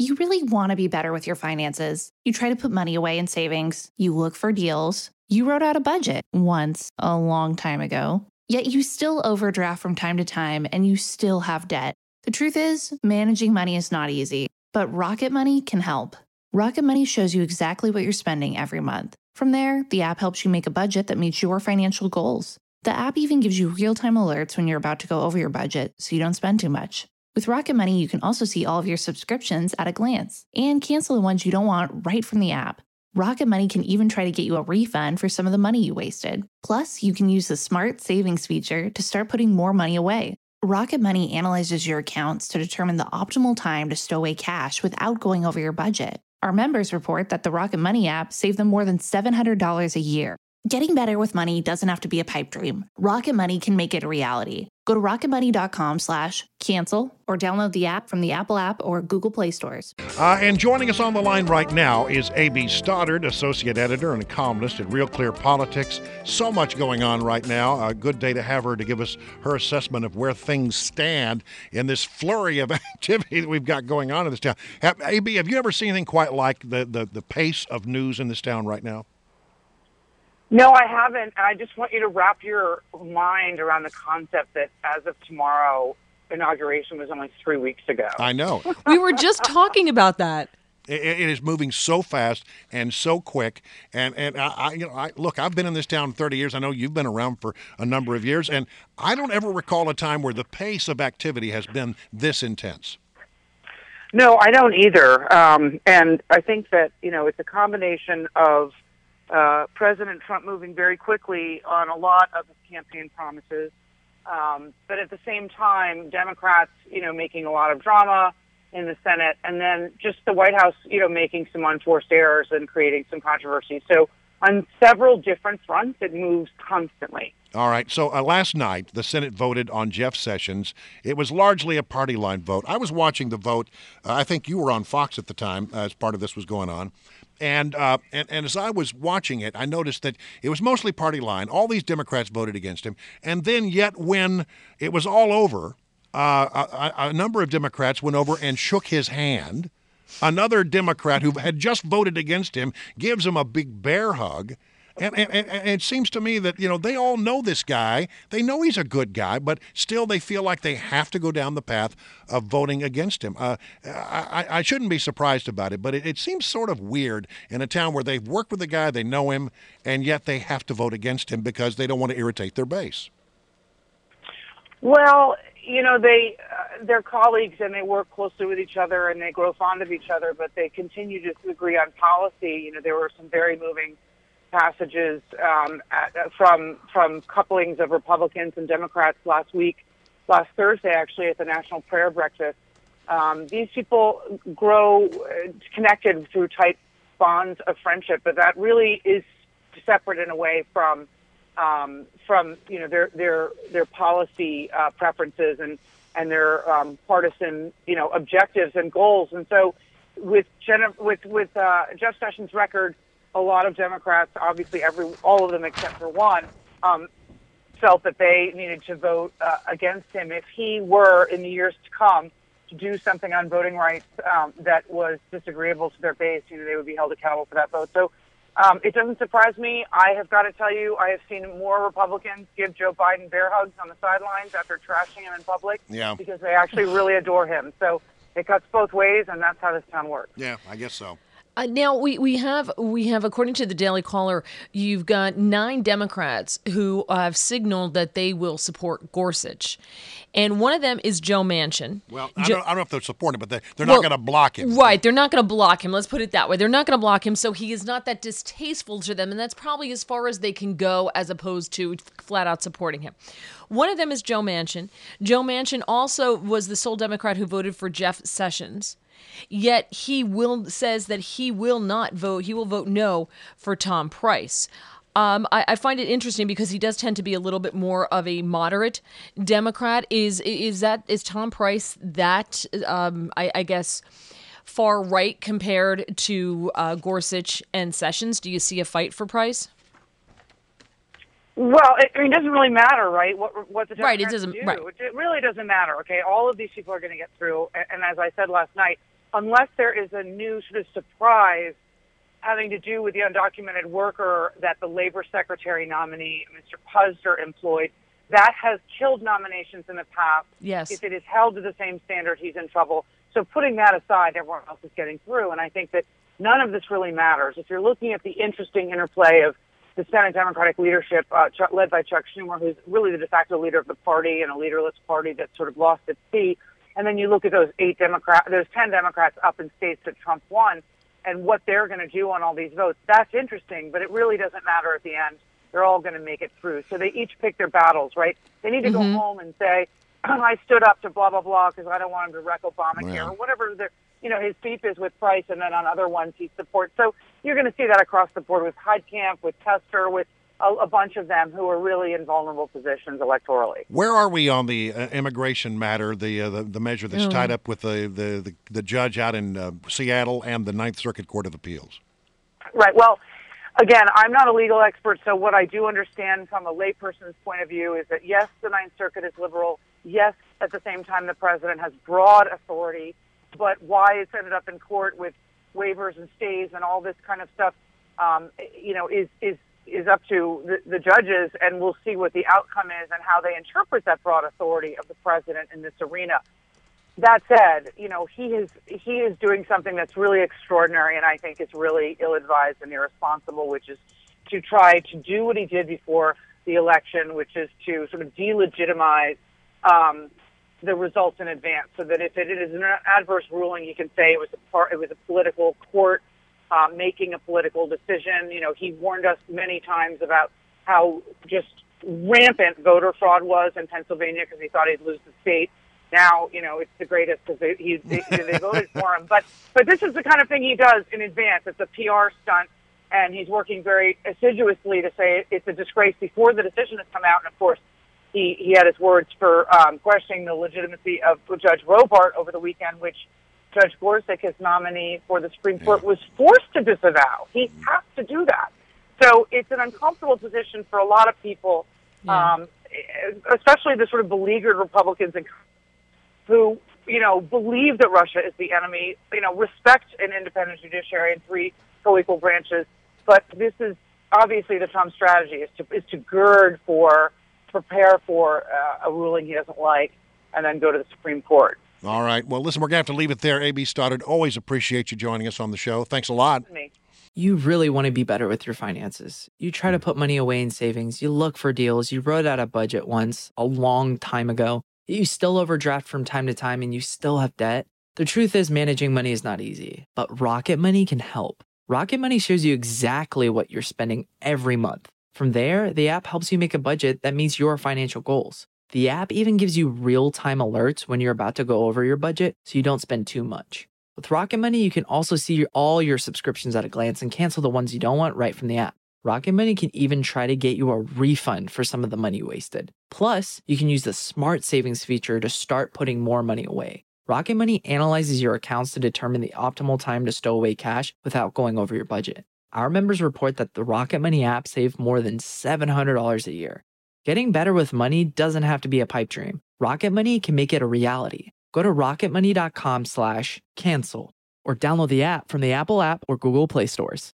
You really want to be better with your finances. You try to put money away in savings. You look for deals. You wrote out a budget once, a long time ago. Yet you still overdraft from time to time and you still have debt. The truth is, managing money is not easy, but Rocket Money can help. Rocket Money shows you exactly what you're spending every month. From there, the app helps you make a budget that meets your financial goals. The app even gives you real-time alerts when you're about to go over your budget so you don't spend too much. With Rocket Money, you can also see all of your subscriptions at a glance and cancel the ones you don't want right from the app. Rocket Money can even try to get you a refund for some of the money you wasted. Plus, you can use the Smart Savings feature to start putting more money away. Rocket Money analyzes your accounts to determine the optimal time to stow away cash without going over your budget. Our members report that the Rocket Money app saved them more than $700 a year. Getting better with money doesn't have to be a pipe dream. Rocket Money can make it a reality. Go to rocketmoney.com/cancel or download the app from the Apple App or Google Play stores. And joining us on the line right now is A.B. Stoddard, Associate Editor and a columnist at Real Clear Politics. So much going on right now. A good day to have her to give us her assessment of where things stand in this flurry of activity that we've got going on in this town. A.B., have you ever seen anything quite like the pace of news in this town right now? No, I haven't. I just want you to wrap your mind around the concept that as of tomorrow, inauguration was only 3 weeks ago. I know. We were just talking about that. It is moving so fast and so quick. And look, I've been in this town 30 years. I know you've been around for a number of years, and I don't ever recall a time where the pace of activity has been this intense. No, I don't either. And I think that, it's a combination of President Trump moving very quickly on a lot of his campaign promises, but at the same time, Democrats, making a lot of drama in the Senate, and then just the White House, making some unforced errors and creating some controversy. So on several different fronts, it moves constantly. All right. So last night, the Senate voted on Jeff Sessions. It was largely a party line vote. I was watching the vote. I think you were on Fox at the time as part of this was going on. And as I was watching it, I noticed that it was mostly party line. All these Democrats voted against him. And then yet when it was all over, a number of Democrats went over and shook his hand. Another Democrat who had just voted against him gives him a big bear hug. And it seems to me that, they all know this guy. They know he's a good guy, but still they feel like they have to go down the path of voting against him. I shouldn't be surprised about it, but it seems sort of weird in a town where they've worked with the guy, they know him, and yet they have to vote against him because they don't want to irritate their base. Well, they're colleagues and they work closely with each other and they grow fond of each other, but they continue to disagree on policy. There were some very moving passages from couplings of Republicans and Democrats last Thursday, actually, at the National Prayer Breakfast. These people grow connected through tight bonds of friendship, but that really is separate in a way from their policy preferences and their partisan objectives and goals. And so with Jeff Sessions' record, a lot of Democrats, obviously all of them except for one, felt that they needed to vote against him if he were, in the years to come, to do something on voting rights that was disagreeable to their base. They would be held accountable for that vote. So it doesn't surprise me. I have got to tell you, I have seen more Republicans give Joe Biden bear hugs on the sidelines after trashing him in public because they actually really adore him. So it cuts both ways, and that's how this town works. Yeah, I guess so. Now we have according to the Daily Caller, you've got 9 Democrats who have signaled that they will support Gorsuch, and one of them is Joe Manchin. Well, I don't know if they're supporting him, but they're not going to block him. Right, they're not going to block him. Let's put it that way. They're not going to block him, so he is not that distasteful to them, and that's probably as far as they can go, as opposed to flat out supporting him. One of them is Joe Manchin. Joe Manchin also was the sole Democrat who voted for Jeff Sessions. Yet says that he will not vote. He will vote no for Tom Price. I find it interesting because he does tend to be a little bit more of a moderate Democrat. Is Tom Price that I guess far right compared to Gorsuch and Sessions? Do you see a fight for Price? Well, it doesn't really matter, right? What the Democrats right, it doesn't. do. Right. It really doesn't matter. Okay, all of these people are going to get through, and as I said last night, unless there is a new sort of surprise having to do with the undocumented worker that the labor secretary nominee, Mr. Puzder, employed, that has killed nominations in the past. Yes. If it is held to the same standard, he's in trouble. So putting that aside, everyone else is getting through. And I think that none of this really matters. If you're looking at the interesting interplay of the Senate Democratic leadership, led by Chuck Schumer, who's really the de facto leader of the party and a leaderless party that sort of lost its seat, and then you look at those 10 Democrats up in states that Trump won, and what they're going to do on all these votes, that's interesting, but it really doesn't matter at the end. They're all going to make it through. So they each pick their battles, right? They need to go home and say, I stood up to blah, blah, blah, because I don't want him to wreck Obamacare, or whatever his beef is with Price, and then on other ones he supports. So you're going to see that across the board with Heitkamp, with Tester, with a bunch of them who are really in vulnerable positions electorally. Where are we on the immigration matter, the measure that's tied up with the judge out in Seattle and the Ninth Circuit Court of Appeals? Right. Well, again, I'm not a legal expert, so what I do understand from a layperson's point of view is that, yes, the Ninth Circuit is liberal. Yes, at the same time, the president has broad authority, but why it's ended up in court with waivers and stays and all this kind of stuff, is up to the judges, and we'll see what the outcome is and how they interpret that broad authority of the president in this arena. That said, he is doing something that's really extraordinary, and I think is really ill-advised and irresponsible, which is to try to do what he did before the election, which is to sort of delegitimize the results in advance, so that if it is an adverse ruling, you can say it was a political court making a political decision. He warned us many times about how just rampant voter fraud was in Pennsylvania because he thought he'd lose the state. Now, it's the greatest because they voted for him. But this is the kind of thing he does in advance. It's a PR stunt, and he's working very assiduously to say it's a disgrace before the decision has come out. And, of course, he had his words for questioning the legitimacy of Judge Robart over the weekend, which Judge Gorsuch, his nominee for the Supreme Court, was forced to disavow. He has to do that. So it's an uncomfortable position for a lot of people, especially the sort of beleaguered Republicans who, believe that Russia is the enemy, respect an independent judiciary and 3 co-equal branches. But this is obviously the Trump strategy is to prepare for a ruling he doesn't like and then go to the Supreme Court. All right. Well, listen, we're going to have to leave it there. A.B. Stoddard, always appreciate you joining us on the show. Thanks a lot. You really want to be better with your finances. You try to put money away in savings. You look for deals. You wrote out a budget once, a long time ago. You still overdraft from time to time and you still have debt. The truth is, managing money is not easy, but Rocket Money can help. Rocket Money shows you exactly what you're spending every month. From there, the app helps you make a budget that meets your financial goals. The app even gives you real-time alerts when you're about to go over your budget so you don't spend too much. With Rocket Money, you can also see all your subscriptions at a glance and cancel the ones you don't want right from the app. Rocket Money can even try to get you a refund for some of the money wasted. Plus, you can use the Smart Savings feature to start putting more money away. Rocket Money analyzes your accounts to determine the optimal time to stow away cash without going over your budget. Our members report that the Rocket Money app saved more than $700 a year. Getting better with money doesn't have to be a pipe dream. Rocket Money can make it a reality. Go to rocketmoney.com/cancel or download the app from the Apple app or Google Play stores.